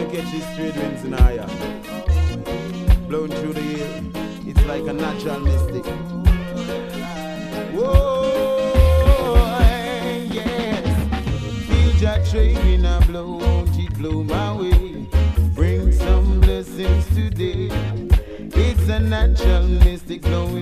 catch these trade winds in higher. Blowing through the air. It's like a natural mystic. Whoa, yes. Feel Jah trading a blow, won't it blow my way? Bring some blessings today. It's a natural mystic blowing